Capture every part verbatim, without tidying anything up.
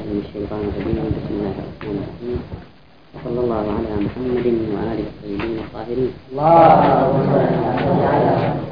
من الشيطان الرجيم. بسم الله الرحمن الرحيم، وصلى الله على محمد وآله الطيبين الطاهرين. اللهم صل على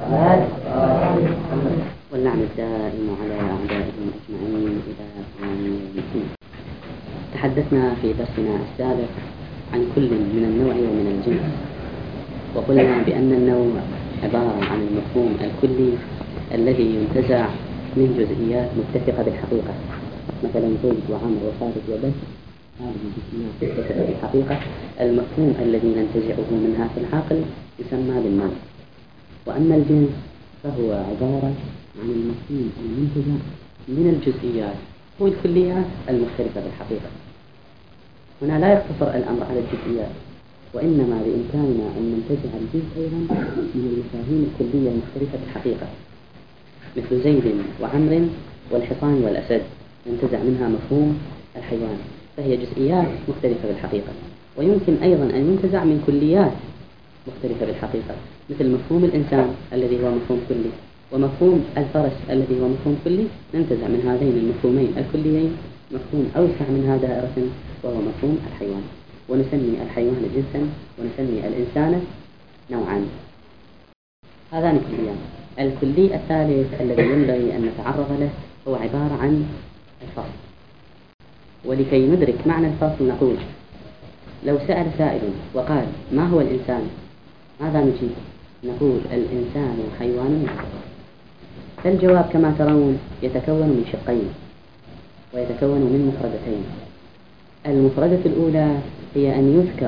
محمد. واللعن الدائم على أعدائهم أجمعين إلى يوم الدين. تحدثنا في درسنا السابق عن كل من النوع ومن الجنس، وقلنا بأن النوع عبارة عن المفهوم الكلي الذي ينتزع من جزئيات متفقة بالحقيقة، مثلا زيد وعمر وخالد وبس، هذه جزئيات متفقة بالحقيقة. المفهوم الذي ننتزعه منها في العقل يسمى بالنوع. وأما الجنس فهو عبارة عن المفهوم المنتزع من الجزئيات والكليات المختلفة بالحقيقة. هنا لا يقتصر الأمر على الجزئيات، وإنما بإمكاننا أن ننتزع الجنس أيضا من المفاهيم الكلية المختلفة بالحقيقة، مثل زيد وعمر والحصان والأسد، ننتزع منها مفهوم الحيوان، فهي جزئيات مختلفة بالحقيقة. ويمكن أيضا أن ينتزع من كليات مختلفة بالحقيقة، مثل مفهوم الإنسان الذي هو مفهوم كلي، ومفهوم الفرس الذي هو مفهوم كلي. ننتزع من هذين المفهومين الكليين مفهوم أوسع منها دائرة، وهو مفهوم الحيوان، ونسمي الحيوان جنسا ونسمي الإنسان نوعا. هذان كليان. الكلي الثالث الذي ينبغي أن نتعرض له هو عبارة عن الفصل. ولكي ندرك معنى الفصل نقول: لو سأل سائل وقال ما هو الإنسان؟ ماذا نجيب؟ نقول الإنسان حيوان. فالجواب كما ترون يتكون من شقين، ويتكون من مفردتين. المفردة الأولى هي أن يذكر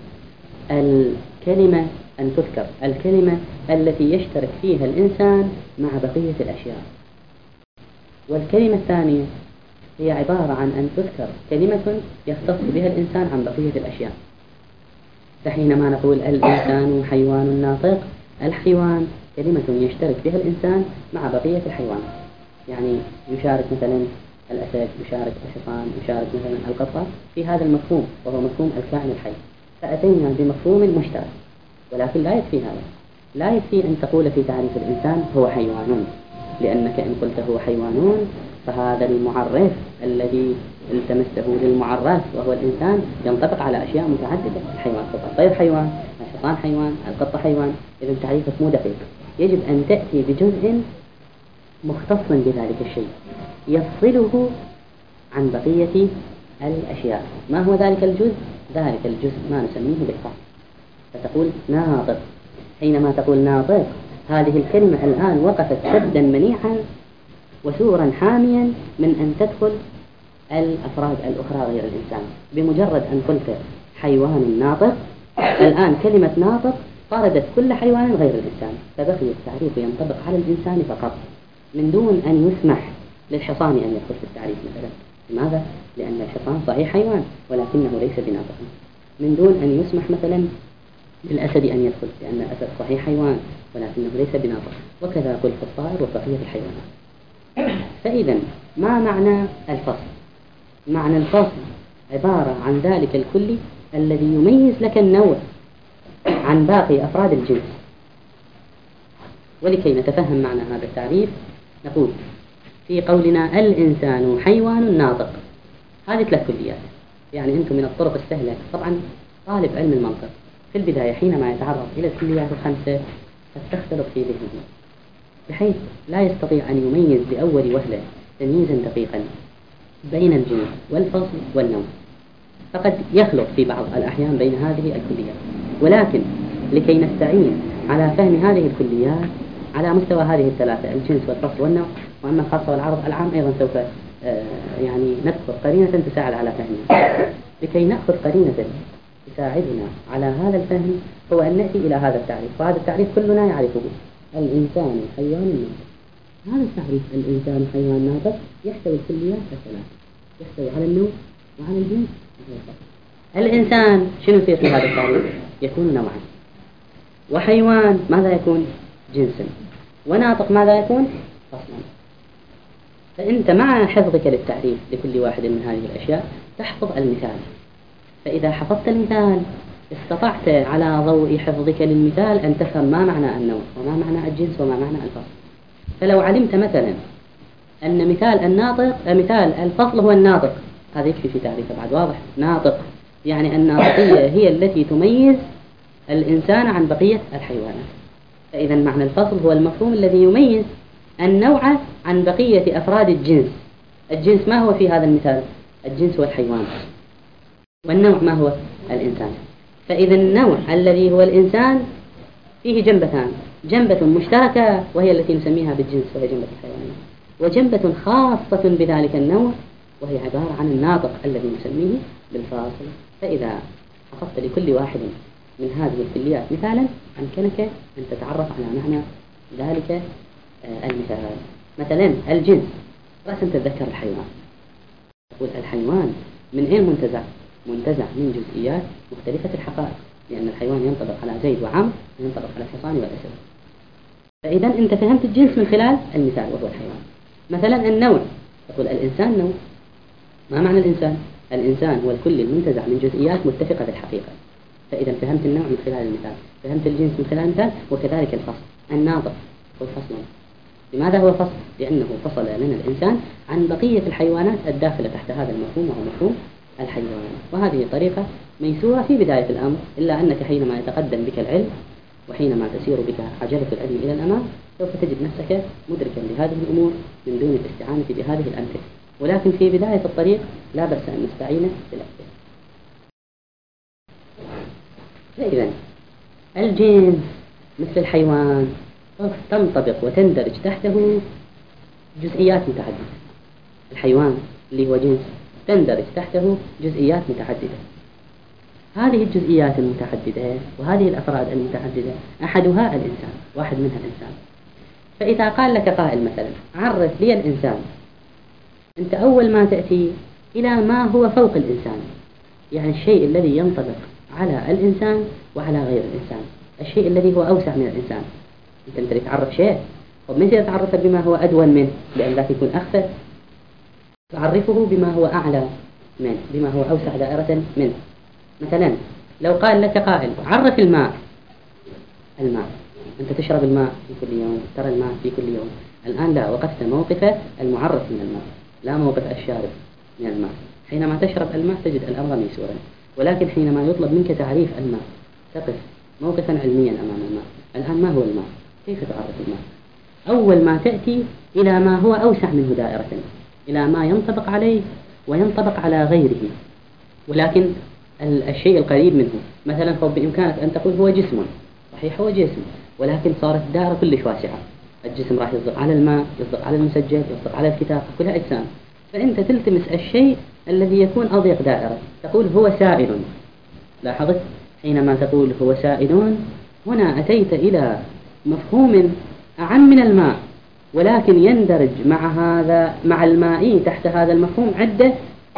الكلمة أن تذكر الكلمة التي يشترك فيها الإنسان مع بقية الأشياء. والكلمة الثانية هي عبارة عن أن تذكر كلمة يختص بها الإنسان عن بقية الأشياء. فحينما نقول الإنسان حيوان ناطق، الحيوان كلمة يشترك بها الإنسان مع بقية الحيوان، يعني يشارك مثلا الأسد، يشارك الحصان، يشارك مثلا القطة في هذا المفهوم، وهو مفهوم الكائن الحي. فأتينا بمفهوم مشترك، ولكن لا يكفي هذا. لا يكفي أن تقول في تعريف الإنسان هو حيوان، لأنك إن قلت هو حيوان فهذا المعرف الذي التمسته للمعرف وهو الإنسان ينطبق على أشياء متعددة. الحيوان فقط، الطير حيوان، الحصان حيوان، القطة حيوان. إذا تعريفك مو دقيق. يجب أن تأتي بجزء مختص بذلك الشيء يفصله عن بقية الأشياء. ما هو ذلك الجزء؟ ذلك الجزء ما نسميه بالفصل. فتقول ناطق. حينما تقول ناطق، هذه الكلمة الآن وقفت سدا منيعا وسورا حاميا من أن تدخل الأفراد الأخرى غير الإنسان. بمجرد أن قلت حيوان ناطق، الآن كلمة ناطق طردت كل حيوان غير الإنسان، فبقي التعريف ينطبق على الإنسان فقط، من دون أن يسمح للحصان أن يدخل في التعريف مثلا. لماذا؟ لأن الحصان صحيح حيوان ولكنه ليس بناطق. من دون أن يسمح مثلا للأسد أن يدخل، لأن الأسد صحيح حيوان ولكنه ليس بناطق. وكذا قل في الطائر وبقية الحيوانات. فإذا ما معنى الفصل؟ معنى الفصل عبارة عن ذلك الكلي الذي يميز لك النوع عن باقي أفراد الجنس. ولكي نتفهم معنى هذا التعريف نقول في قولنا الإنسان حيوان ناطق، هذه ثلاث كليات. يعني أنتم من الطرق السهلة، طبعا طالب علم المنطق في البداية حينما يتعرض إلى الكليات الخمسة قد تختلط في ذهنه، بحيث لا يستطيع أن يميز بأول وهلة تمييزا دقيقا بين الجنس والفصل والنوع، فقد يخلط في بعض الأحيان بين هذه الكليات. ولكن لكي نستعين على فهم هذه الكليات على مستوى هذه الثلاثة، الجنس والفصل والنوع، وأما الخاصة والعرض العام أيضا سوف يعني نذكر قرينة تساعد على فهمه. لكي نأخذ قرينة تساعدنا على هذا الفهم هو أن نأتي إلى هذا التعريف، وهذا التعريف كلنا يعرفه: الإنسان حيوان ناطق. هذا التعريف الإنسان حيوان ناطق يحتوي الكليات الثلاثة، يحتوي على النوع وعلى الجنس وعلى الفصل. الإنسان شنو يصير في هذا التعريف؟ يكون نوعا. وحيوان ماذا يكون؟ جنسا. وناطق ماذا يكون؟ فصلا. فأنت مع حفظك للتعريف لكل واحد من هذه الأشياء تحفظ المثال. فإذا حفظت المثال استطعت على ضوء حفظك للمثال أن تفهم ما معنى النوع وما معنى الجنس وما معنى الفصل. فلو علمت مثلا أن مثال الناطق مثال الفصل هو الناطق، هذا يكفي في تعريفه بعد واضح. ناطق يعني الناطقية هي التي تميز الإنسان عن بقية الحيوانات. فإذا معنى الفصل هو المفهوم الذي يميز النوع عن بقية أفراد الجنس. الجنس ما هو في هذا المثال؟ الجنس هو الحيوان، والنوع ما هو؟ الإنسان. فإذا النوع الذي هو الإنسان فيه جنبتان، جنبة مشتركة وهي التي نسميها بالجنس وهي جنبة الحيوانات، وجنبة خاصة بذلك النوع وهي عبارة عن الناطق الذي نسميه بالفاصل. فإذا حفظت لكل واحد من هذه الكليات مثالا أمكنك أن تتعرف على معنى ذلك المثال. مثلا الجنس، رأسا تتذكر الحيوان، تقول الحيوان من أين منتزع؟ منتزع من جزئيات مختلفة الحقائق، لأن الحيوان ينطبق على زيد وعمر وينطبق على الحصان والأسد. فإذا أنت فهمت الجنس من خلال المثال وهو الحيوان. مثلا النوع، تقول الإنسان نوع. ما معنى الإنسان؟ الإنسان هو الكل المنتزع من جزئيات متفقة بالحقيقة. فإذا فهمت النوع من خلال المثال، فهمت الجنس من خلال المثال، وكذلك الفصل. الناطق هو الفصل. لماذا هو فصل؟ لأنه فصل لنا الإنسان عن بقية الحيوانات الداخلة تحت هذا المفهوم وهو مفهوم الحيوان. وهذه طريقة ميسورة في بداية الأمر، إلا أنك حينما يتقدم بك العلم وحينما تسير بك عجلة العلم إلى الأمام سوف تجد نفسك مدركا لهذه الأمور من دون الاستعانة بهذه الأمثلة. ولكن في بداية الطريق لا بأس أن نستعين بالأمثلة. فإذا الجنس مثل الحيوان تنطبق وتندرج تحته جزئيات متعددة. الحيوان اللي هو جنس تندرج تحته جزئيات متعددة. هذه الجزئيات المتعددة وهذه الأفراد المتعددة أحدها الإنسان، واحد منها الإنسان. فإذا قال لك قائل مثلا عرف لي الإنسان، أنت أول ما تأتي إلى ما هو فوق الإنسان، يعني الشيء الذي ينطبق على الإنسان وعلى غير الإنسان، الشيء الذي هو أوسع من الإنسان. أنت أنت تعرف شيء، طب متى تعرف بما هو أدون منه؟ لأن ذاك يكون أخفى. تعرفه بما هو أعلى منه، بما هو أوسع دائرة منه. مثلا لو قال لك قائل عرف الماء. الماء أنت تشرب الماء في كل يوم، ترى الماء في كل يوم. الآن لا، وقفت موقف المعرف من الماء لا موقف الشارب من الماء. حينما تشرب الماء تجد الأمر ميسورا، ولكن حينما يطلب منك تعريف الماء تقف موقفا علميا أمام الماء. الآن ما هو الماء؟ كيف تعرف الماء؟ أول ما تأتي إلى ما هو أوسع منه دائرة، إلى ما ينطبق عليه وينطبق على غيره، ولكن الشيء القريب منه. مثلا فوق بإمكانك أن تقول هو جسم، صحيح هو جسم، ولكن صارت الدائرة كلش واسعة. الجسم راح يصدق على الماء، يصدق على المسجل، يصدق على الكتاب، كلها أجسام. فأنت تلتمس الشيء الذي يكون أضيق دائرة، تقول هو سائل. لاحظت حينما تقول هو سائل هنا أتيت إلى مفهوم أعم من الماء، ولكن يندرج مع هذا مع الماء تحت هذا المفهوم عدة.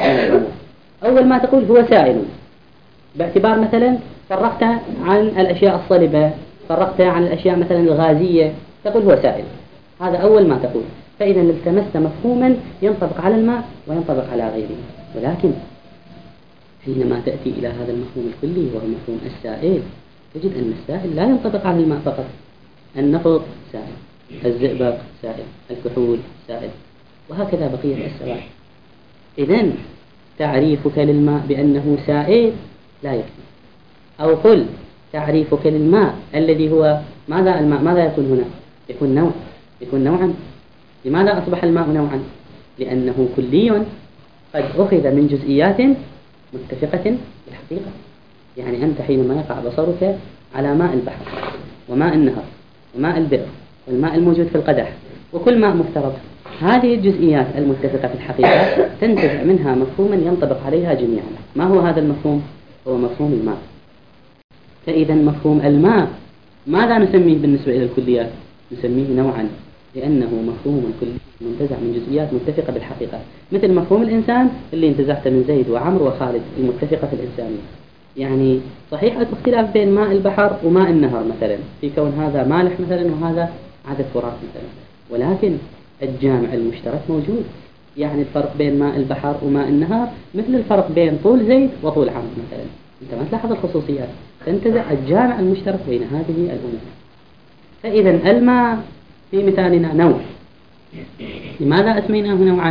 أول ما تقول هو سائل باعتبار مثلا فرقت عن الأشياء الصلبة، فرقت عن الأشياء مثلا الغازية، تقول هو سائل. هذا أول ما تقول. فإذا التمست مفهوما ينطبق على الماء وينطبق على غيره. ولكن حينما تأتي إلى هذا المفهوم الكلي وهو مفهوم السائل، تجد أن السائل لا ينطبق على الماء فقط. النفط سائل، الزئبق سائل، الكحول سائل، وهكذا بقية السوائل. إذن تعريفك للماء بأنه سائل لا يكفي. أو قل تعريفك للماء الذي هو ماذا الماء، ماذا يكون هنا؟ يكون نوع، يكون نوعا. لماذا أصبح الماء نوعا؟ لأنه كلي قد أخذ من جزئيات متفقة بالحقيقة. يعني أنت حينما يقع بصرك على ماء البحر وماء النهر وماء البئر والماء الموجود في القدح وكل ماء مفترض، هذه الجزئيات المتفقة في الحقيقة تنتزع منها مفهوما ينطبق عليها جميعا. ما هو هذا المفهوم؟ هو مفهوم الماء. فإذا مفهوم الماء ماذا نسميه بالنسبة إلى الكليات؟ نسميه نوعا، لأنه مفهوم كلي منتزع من جزئيات متفقة بالحقيقة، مثل مفهوم الإنسان اللي انتزعت من زيد وعمر وخالد المتفقة في الإنسانية. يعني صحيح اختلاف بين ماء البحر وماء النهر مثلا، في كون هذا مالح مثلا وهذا عدد فرات مثلا، ولكن الجامع المشترك موجود. يعني الفرق بين ماء البحر وماء النهر مثل الفرق بين طول زيد وطول عمرو مثلا. أنت ما تلاحظ الخصوصيات، تنتزع الجامع المشترك بين هذه الأمور. فإذا الماء في مثالنا نوع. لماذا أسميناه نوعا؟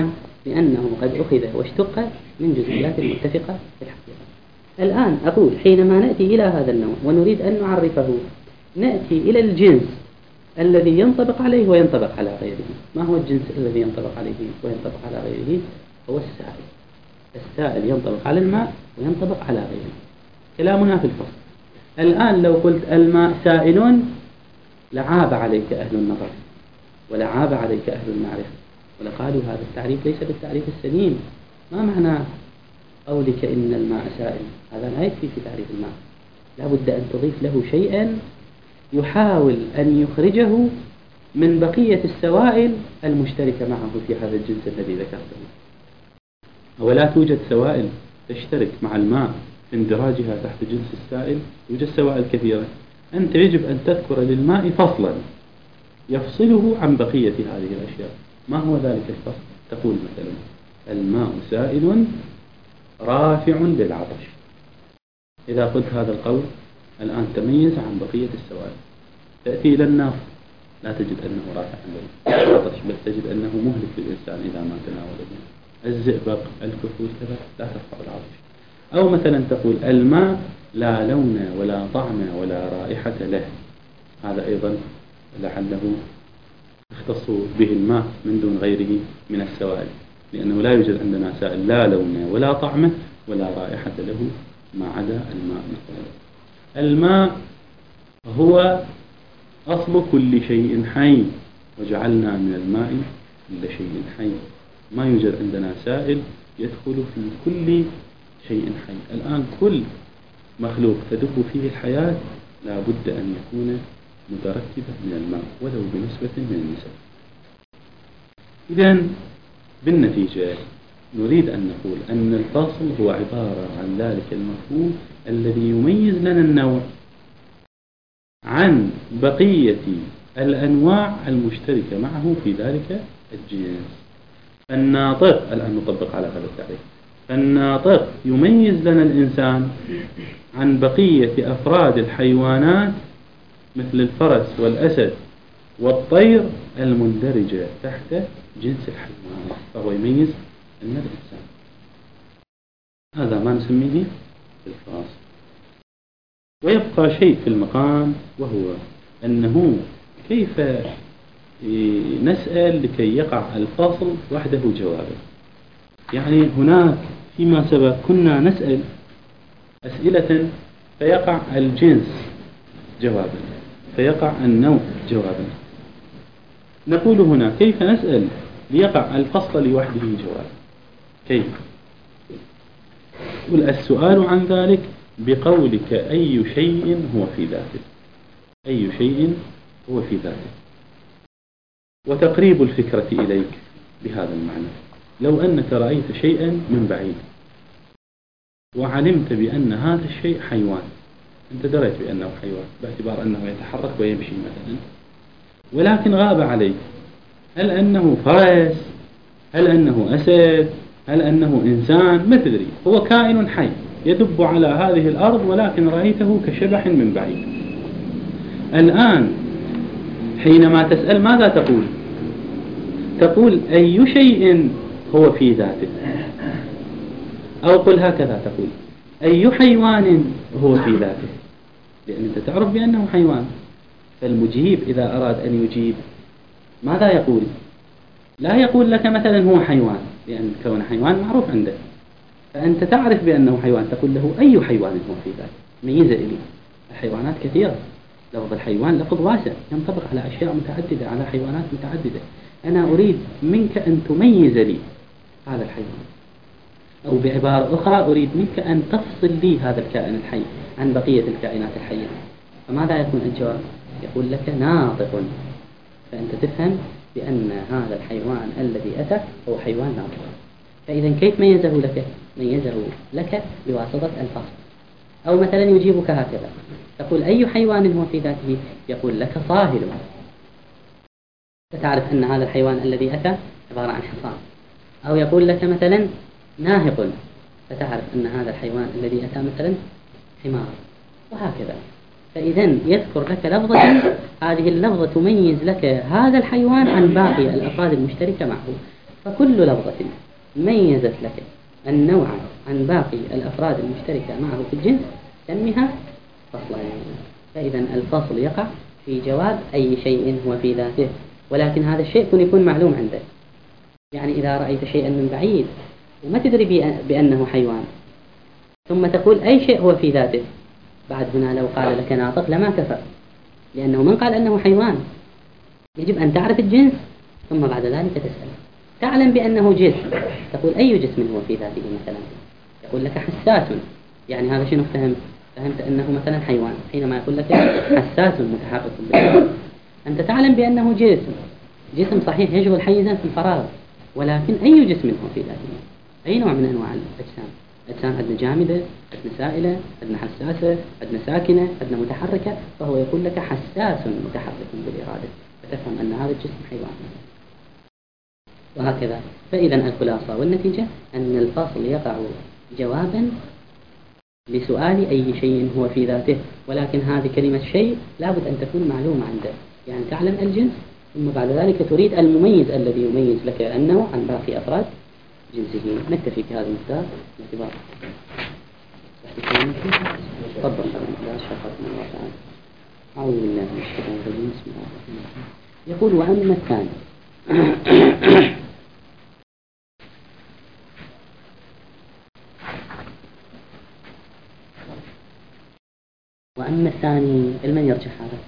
لأنه قد أخذ واشتق من جزئيات متفقة في الحقيقة. الآن أقول حينما نأتي إلى هذا النوع ونريد أن نعرفه، نأتي إلى الجنس الذي ينطبق عليه وينطبق على غيره. ما هو الجنس الذي ينطبق عليه وينطبق على غيره؟ هو السائل. السائل ينطبق على الماء وينطبق على غيره. كلامنا في الفصل. الآن لو قلت الماء سائل لعاب عليك أهل النظر ولعاب عليك أهل المعرفة ولقالوا هذا التعريف ليس بالتعريف السليم. ما معنى قولك إن الماء سائل؟ هذا لا يكفي في تعريف الماء، لا بد أن تضيف له شيئا يحاول أن يخرجه من بقية السوائل المشتركة معه في هذا الجنس الذي ذكرته. ولا توجد سوائل تشترك مع الماء في اندراجها تحت جنس السائل، يوجد سوائل كثيرة. أنت يجب أن تذكر للماء فصلا يفصله عن بقية هذه الأشياء. ما هو ذلك الفصل؟ تقول مثلا الماء سائل رافع للعطش. إذا قلت هذا القول الآن تميز عن بقية السوائل. تأتي إلى النار لا تجد أنه رافع للعطش، بل تجد أنه مهلك للإنسان إذا ما تناوله. الزئبق، الكحول كذا لا ترفع العطش. أو مثلا تقول الماء لا لون ولا طعم ولا رائحة له. هذا أيضا لعله يختص به الماء من دون غيره من السوائل، لأنه لا يوجد عندنا سائل لا لون ولا طعم ولا رائحة له ما عدا الماء مثلا. الماء هو أصل كل شيء حي، وجعلنا من الماء كل شيء حي. ما يوجد عندنا سائل يدخل في كل شيء حي. الآن كل مخلوق تدب فيه الحياة لا بد أن يكون متركبا من الماء ولو بنسبة من النسب. إذن بالنتيجة نريد أن نقول أن الفاصل هو عبارة عن ذلك المفهوم الذي يميز لنا النوع عن بقية الأنواع المشتركة معه في ذلك الجنس. الناطق، الآن نطبق على هذا التعريف، الناطق يميز لنا الإنسان عن بقية أفراد الحيوانات مثل الفرس والأسد والطير المندرجة تحت جنس الحيوانات، فهو يميز أن الإنسان. هذا ما نسميه الفاصل. ويبقى شيء في المقام، وهو أنه كيف نسأل لكي يقع الفاصل وحده جوابه. يعني هناك فيما سبق كنا نسأل أسئلة فيقع الجنس جوابا، فيقع النوع جوابا. نقول هنا كيف نسأل ليقع الفصل لوحده جوابا؟ كيف؟ السؤال عن ذلك بقولك أي شيء هو في ذاته، أي شيء هو في ذاته، وتقريب الفكرة إليك بهذا المعنى. لو أنك رأيت شيئا من بعيد وعلمت بأن هذا الشيء حيوان، أنت دريت بأنه حيوان باعتبار أنه يتحرك ويمشي مثلا، ولكن غاب عليك هل أنه فرس، هل أنه أسد، هل أنه إنسان، ما تدري. هو كائن حي يدب على هذه الأرض، ولكن رأيته كشبح من بعيد. الآن حينما تسأل ماذا تقول؟ تقول أي شيء هو في ذاته، أو قل هكذا تقول أي حيوان هو في ذاته، لأن أنت تعرف بأنه حيوان. فالمجيب إذا أراد أن يجيب ماذا يقول؟ لا يقول لك مثلا هو حيوان، لأن كون حيوان معروف عندك، فأنت تعرف بأنه حيوان، تقول له أي حيوان هو في ذاته، ميزة إلي. الحيوانات كثيرة، لفظ الحيوان لفظ واسع ينطبق على أشياء متعددة، على حيوانات متعددة. أنا أريد منك أن تميز لي هذا الحيوان، أو بعبارة أخرى أريد منك أن تفصل لي هذا الكائن الحي عن بقية الكائنات الحية. فماذا يكون الجواب؟ يقول لك ناطق. فأنت تفهم بأن هذا الحيوان الذي أتى هو حيوان ناطق. فإذا كيف ميزه لك؟ ميزه لك بواسطة الفصل. أو مثلا يجيبك هكذا، تقول أي حيوان هو في ذاته؟ يقول لك صاهل. فتعرف أن هذا الحيوان الذي أتى عبارة عن حصان. أو يقول لك مثلا ناهق، فتعرف أن هذا الحيوان الذي أتى مثلا حمار، وهكذا. فإذا يذكر لك لفظة، هذه اللفظة تميز لك هذا الحيوان عن باقي الأفراد المشتركة معه. فكل لفظة ميزت لك النوع عن باقي الأفراد المشتركة معه في الجنس سميها فصلا. فإذا الفصل يقع في جواب أي شيء هو في ذاته، ولكن هذا الشيء يكون يكون معلوم عندك. يعني إذا رأيت شيئا من بعيد وما تدري بأنه حيوان ثم تقول أي شيء هو في ذاته، بعد هنا لو قال لك ناطق لما كفى، لأنه من قال أنه حيوان. يجب أن تعرف الجنس ثم بعد ذلك تسأل. تعلم بأنه جسم، تقول أي جسم هو في ذاته مثلا، يقول لك حساس، يعني هذا شنو فهمت؟ فهمت أنه مثلا حيوان حينما يقول لك حساس متحرك بالحركة. أنت تعلم بأنه جسم، جسم صحيح يشغل حيزا في الفراغ، ولكن أي جسم هو في ذاته؟ أي نوع من أنواع الأجسام؟ أجسام عندنا جامدة، عندنا سائلة، عندنا حساسة، عندنا ساكنة، عندنا متحركة، فهو يقول لك حساس متحرك بالإرادة، فتفهم أن هذا الجسم حيوان. وهكذا. فإذا الخلاصة والنتيجة أن الفصل يقع جوابا لسؤال أي شيء هو في ذاته، ولكن هذه كلمة شيء لابد أن تكون معلومة عندك، يعني تعلم الجنس ثم بعد ذلك تريد المميز الذي يميز لك أنه عن باقي أفراد جنسه. نكتفي بهذا المقدار باعتبار تفضل. أعوذ بالله من الشيطان الرجيم. بسم الله الرحمن الرحيم. يقول وأما الثاني وأما الثاني لمن يرجح هذا؟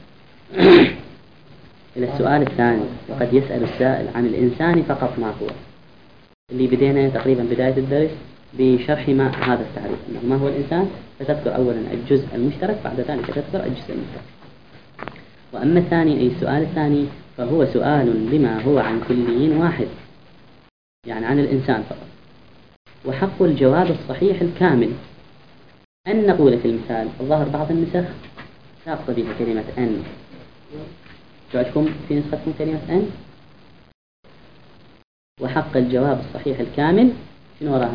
إلى السؤال الثاني. وقد يسأل السائل عن الإنسان فقط ما هو، اللي بدينا تقريبا بداية الدرس بشرح ما هذا التعريف، أنه ما هو الإنسان، فتذكر أولا الجزء المشترك، بعد ذلك تذكر الجزء المشترك. وأما الثاني أي السؤال الثاني فهو سؤال لما هو عن كلي واحد، يعني عن الإنسان فقط. وحق الجواب الصحيح الكامل أن نقول في المثال الظاهر بعض النسخ ساقط بها كلمة أن، تعجبكم في نسختكم كلمة أن؟ وحق الجواب الصحيح الكامل شنو وراها؟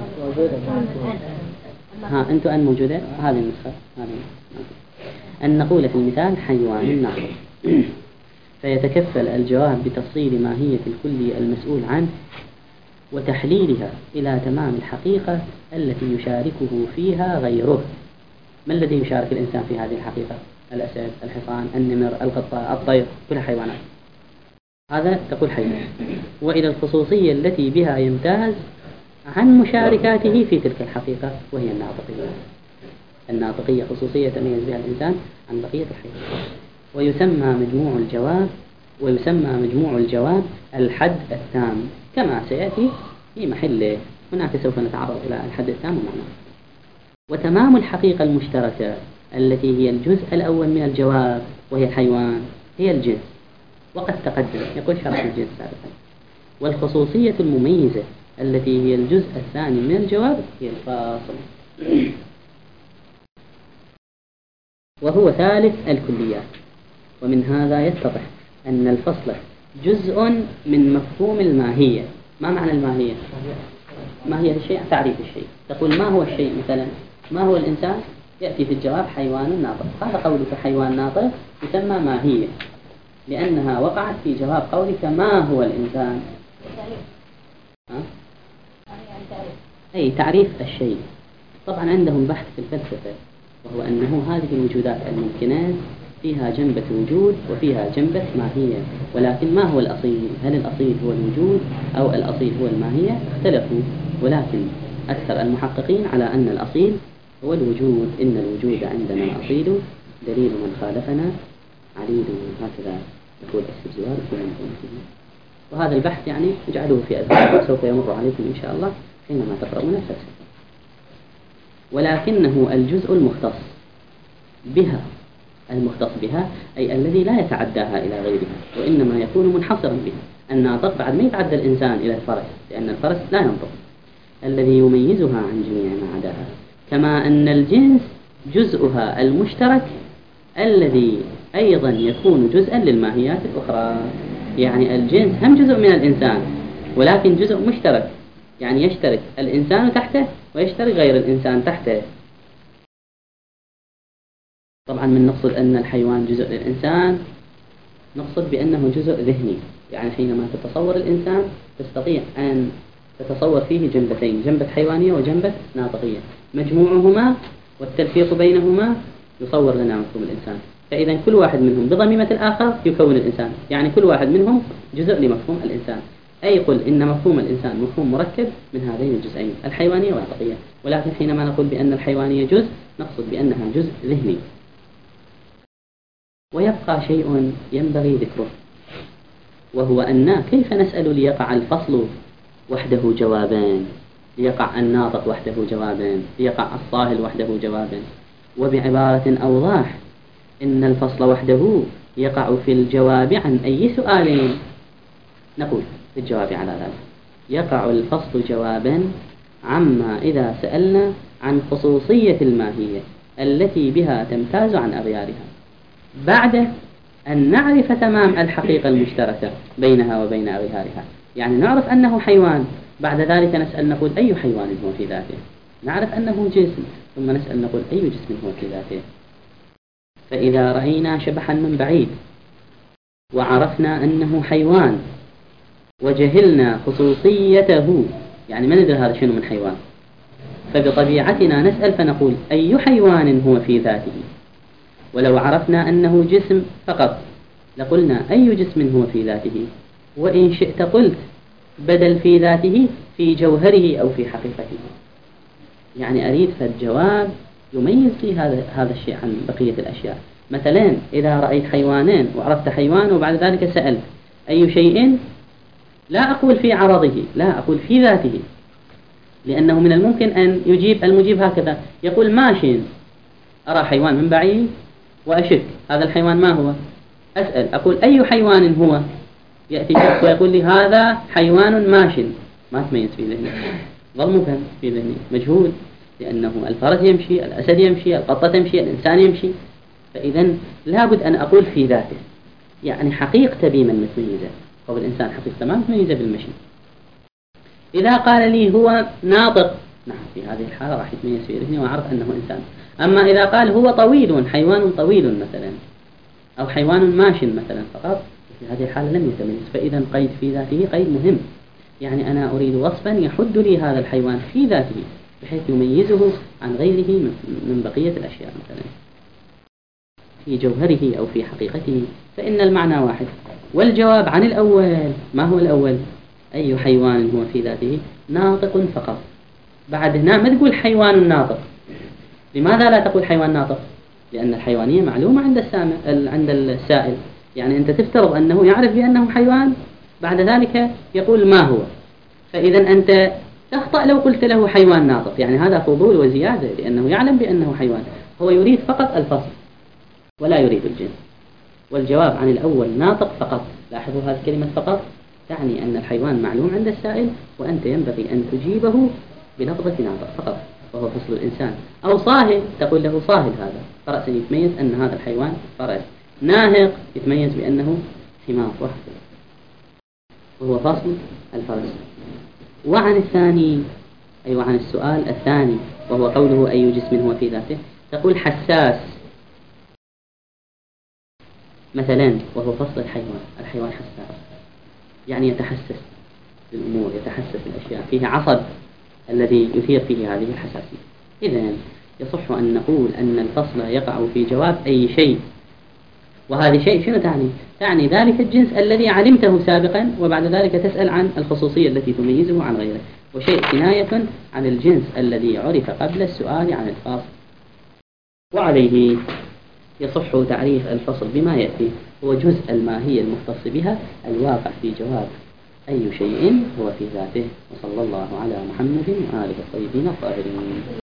ها أنتم أن موجودة هذه النسخة هذه. أن نقول في المثال حيوان ناطق، فيتكفل الجواب بتفصيل ماهية الكلي المسؤول عنه وتحليلها إلى تمام الحقيقة التي يشاركه فيها غيره. ما الذي يشارك الإنسان في هذه الحقيقة؟ الأسد، الحصان، النمر، القطة، الطير، كلها حيوانات. هذا تقول حيوان. وإلى الخصوصية التي بها يمتاز عن مشاركاته في تلك الحقيقة وهي الناطقية. الناطقية خصوصية تميز بها الإنسان عن بقية الحيوانات. ويسمى مجموع الجواب ويسمى مجموع الجواب الحد التام، كما سيأتي في محله. هناك سوف نتعرض إلى الحد التام ومعناه. وتمام الحقيقة المشتركة التي هي الجزء الأول من الجواب وهي الحيوان هي الجنس، وقد تقدم يقول شرح الجنس سابقا. والخصوصية المميزة التي هي الجزء الثاني من الجواب هي الفاصل، وهو ثالث الكليات. ومن هذا يتضح أن الفصل جزء من مفهوم الماهية. ما معنى الماهية؟ ماهية الشيء تعريف الشيء. تقول ما هو الشيء مثلا، ما هو الإنسان، يأتي في الجواب حيوان ناطق. هذا قولك حيوان ناطق يسمى ماهية، لأنها وقعت في جواب قولك ما هو الإنسان. ها؟ أي تعريف الشيء. طبعا عندهم بحث في الفلسفة، وهو أنه هذه الوجودات الممكنات فيها جنبة وجود وفيها جنبة ماهية، ولكن ما هو الأصيل؟ هل الأصيل هو الوجود أو الأصيل هو الماهية؟ اختلفوا، ولكن أكثر المحققين على أن الأصيل هو الوجود. إن الوجود عندنا الأصيل، دليل من خالفنا عليل. هكذا يقول السبزوار في منظومته. وهذا البحث يعني اجعلوه في أذهانكم، سوف يمر عليكم إن شاء الله حينما تقرؤون الفلسفة. ولكنه الجزء المختص بها، المختص بها أي الذي لا يتعداها إلى غيرها، وإنما يكون منحصرا بها. الناطق بعد ما يتعدى الإنسان إلى الفرس، لأن الفرس لا ينطق، الذي يميزها عن جميع ما عداها. كما أن الجنس جزءها المشترك الذي أيضا يكون جزءا للماهيات الأخرى. يعني الجنس هم جزء من الإنسان، ولكن جزء مشترك، يعني يشترك الإنسان تحته ويشترك غير الإنسان تحته. طبعا من نقصد أن الحيوان جزء للإنسان، نقصد بأنه جزء ذهني، يعني حينما تتصور الإنسان تستطيع أن تتصور فيه جنبتين، جنبة حيوانية وجنبة ناطقية، مجموعهما والتلفيق بينهما يصور لنا مفهوم الإنسان. فإذا كل واحد منهم بضميمة الآخر يكون الإنسان، يعني كل واحد منهم جزء لمفهوم الإنسان. أي قل إن مفهوم الإنسان مفهوم مركب من هذين الجزئين الحيوانية والناطقية. ولكن حينما نقول بأن الحيوانية جزء نقصد بأنها جزء ذهني. ويبقى شيء ينبغي ذكره، وهو أن كيف نسأل ليقع الفصل وحده جوابان، ليقع الناطق وحده جوابان، ليقع الصاهل وحده جوابان. وبعبارة أوضح، إن الفصل وحده يقع في الجواب عن أي سؤال. نقول في الجواب على ذلك يقع الفصل جوابا عما إذا سألنا عن خصوصية الماهية التي بها تمتاز عن أغيارها، بعد أن نعرف تمام الحقيقة المشتركة بينها وبين أغيارها. يعني نعرف أنه حيوان، بعد ذلك نسأل نقول أي حيوان هو في ذاته. نعرف أنه جسم، ثم نسأل نقول أي جسم هو في ذاته. فإذا رأينا شبحا من بعيد وعرفنا أنه حيوان وجهلنا خصوصيته، يعني ما ندري هذا شنو من حيوان، فبطبيعتنا نسأل فنقول أي حيوان هو في ذاته. ولو عرفنا أنه جسم فقط لقلنا أي جسم هو في ذاته، وإن شئت قلت بدل في ذاته في جوهره أو في حقيقته. يعني أريد فالجواب يميز في هذا هذا الشيء عن بقية الأشياء. مثلا إذا رأيت حيوانين وعرفت حيوان وبعد ذلك سألت أي شيء، لا أقول في عرضه، لا أقول في ذاته، لأنه من الممكن أن يجيب المجيب هكذا، يقول ماشي، أرى حيوان من بعيد وأشك هذا الحيوان ما هو، أسأل أقول أي حيوان هو، يأتي شخص ويقول لي هذا حيوان ماشٍ، ما تميز في ذهني، ظل مبهم في ذهني مجهول، لأنه الفرس يمشي، الأسد يمشي، القطة تمشي، الإنسان يمشي. فإذا لابد أن أقول في ذاته، يعني حقيقة بي من متميزة، أو الإنسان حقيقة ما متميزة بالمشي. إذا قال لي هو ناطق، نعم في هذه الحالة راح يتميز في ذهني وأعرف أنه إنسان. أما إذا قال هو طويل، حيوان طويل مثلا، أو حيوان ماش مثلا فقط، في هذه الحالة لم يتميز. فإذا قيد في ذاته قيد مهم، يعني أنا أريد وصفا يحد لي هذا الحيوان في ذاته بحيث يميزه عن غيره من بقية الأشياء، مثلا في جوهره أو في حقيقته، فإن المعنى واحد. والجواب عن الأول، ما هو الأول؟ أي حيوان هو في ذاته ناطق فقط. بعد هنا ما تقول حيوان ناطق. لماذا لا تقول حيوان ناطق؟ لأن الحيوانية معلومة عند السامع عند السائل، يعني أنت تفترض أنه يعرف بأنه حيوان، بعد ذلك يقول ما هو. فإذا أنت تخطأ لو قلت له حيوان ناطق، يعني هذا فضول وزيادة، لأنه يعلم بأنه حيوان، هو يريد فقط الفصل ولا يريد الجنس. والجواب عن الأول ناطق فقط. لاحظوا هذه الكلمة فقط تعني أن الحيوان معلوم عند السائل، وأنت ينبغي أن تجيبه بلفظة ناطق فقط، وهو فصل الإنسان. أو صاهل، تقول له صاهل هذا، فرأسا يتميز أن هذا الحيوان فرس. ناهق يتميز بأنه حمار وهكذا، وهو فصل الفرس. وعن الثاني، أي وعن السؤال الثاني وهو قوله أي جسم هو في ذاته، تقول حساس مثلا، وهو فصل الحيوان. الحيوان حساس، يعني يتحسس بالأمور، يتحسس بالأشياء، فيه عصب الذي يثير فيه هذه الحساسية. إذن يصح أن نقول أن الفصل يقع في جواب أي شيء. وهذا شيء شنو تعني؟ تعني ذلك الجنس الذي علمته سابقا، وبعد ذلك تسأل عن الخصوصية التي تميزه عن غيره. وشيء كناية عن الجنس الذي عرف قبل السؤال عن الفصل. وعليه يصح تعريف الفصل بما يأتي: هو جزء الماهية المختص بها الواقع في جواب أي شيء هو في ذاته. وصلى الله على محمد وآله الطيبين الطاهرين.